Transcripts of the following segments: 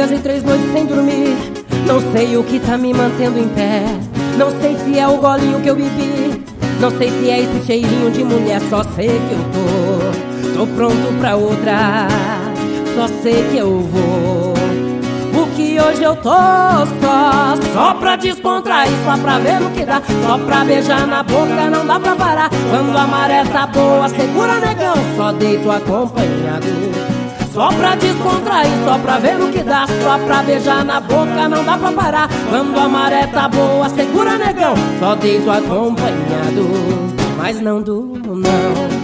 dias e 3 noites sem dormir. Não sei o que tá me mantendo em pé. Não sei se é o golinho que eu bebi. Não sei se é esse cheirinho de mulher. Só sei que eu tô pronto pra outra. Só sei que eu vou. O que hoje eu tô só pra descontrair, só pra ver no que dá. Só pra beijar na boca, não dá pra parar. Quando a maré tá boa, segura negão, só deito acompanhado. Só pra descontrair, só pra ver no que dá. Só pra beijar na boca, não dá pra parar. Quando a maré tá boa, segura negão, só deito acompanhado. Mas não durmo não.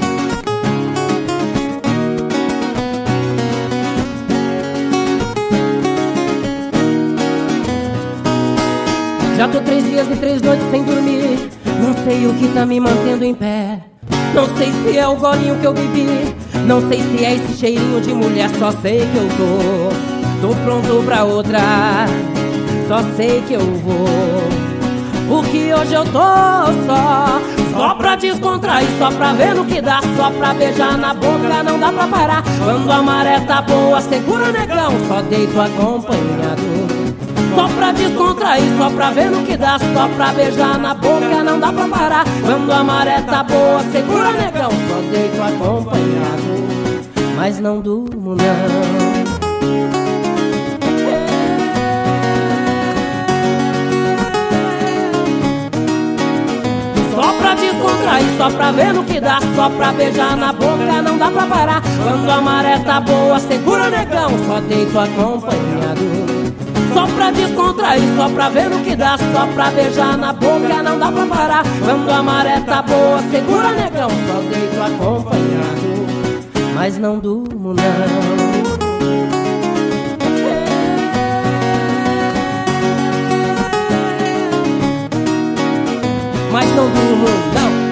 Já tô 3 dias e 3 noites sem dormir. Não sei o que tá me mantendo em pé. Não sei se é o golinho que eu bebi. Não sei se é esse cheirinho de mulher. Só sei que eu tô pronto pra outra. Só sei que eu vou. O que hoje eu tô só pra descontrair, só pra ver no que dá. Só pra beijar na boca, não dá pra parar. Quando a maré tá boa, segura negão, só deito acompanhado. Só pra descontrair, só pra ver no que dá. Só pra beijar na boca, não dá pra parar. Quando a maré tá boa, segura negão, só deito acompanhado. Mas não durmo não. Só pra descontrair, só pra ver no que dá. Só pra beijar na boca, não dá pra parar. Quando a maré tá boa, segura negão, só deito acompanhado. Só pra descontrair, só pra ver no que dá. Só pra beijar na boca, não dá pra parar. Quando a maré tá boa, segura negão, só deito acompanhado. Mas não durmo não. Mas não durmo não.